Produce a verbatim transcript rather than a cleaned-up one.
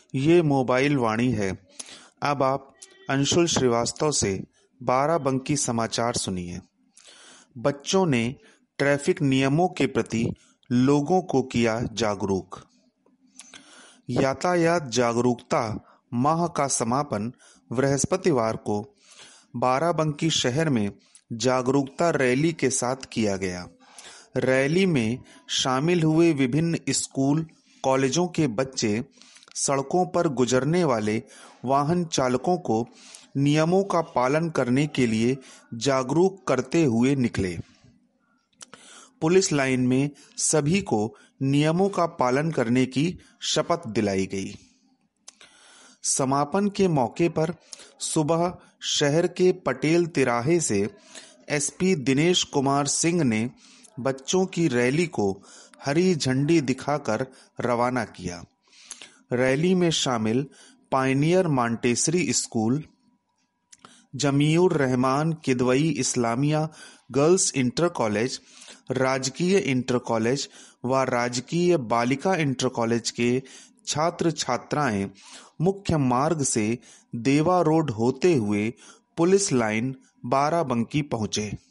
ये मोबाइल वाणी है। अब आप अंशुल श्रीवास्तव से बाराबंकी समाचार सुनिए। बच्चों ने ट्रैफिक नियमों के प्रति लोगों को किया जागरूक। यातायात जागरूकता माह का समापन बृहस्पतिवार को बाराबंकी शहर में जागरूकता रैली के साथ किया गया। रैली में शामिल हुए विभिन्न स्कूल कॉलेजों के बच्चे सड़कों पर गुजरने वाले वाहन चालकों को नियमों का पालन करने के लिए जागरूक करते हुए निकले। पुलिस लाइन में सभी को नियमों का पालन करने की शपथ दिलाई गई। समापन के मौके पर सुबह शहर के पटेल तिराहे से एसपी दिनेश कुमार सिंह ने बच्चों की रैली को हरी झंडी दिखाकर रवाना किया। रैली में शामिल pioneer Montessori school, Jamiur Rahman Kidwai Islamia girls inter college, राजकीय इंटर कॉलेज व राजकीय बालिका इंटर कॉलेज के छात्र छात्राएं मुख्य मार्ग से देवा रोड होते हुए पुलिस लाइन बाराबंकी पहुंचे।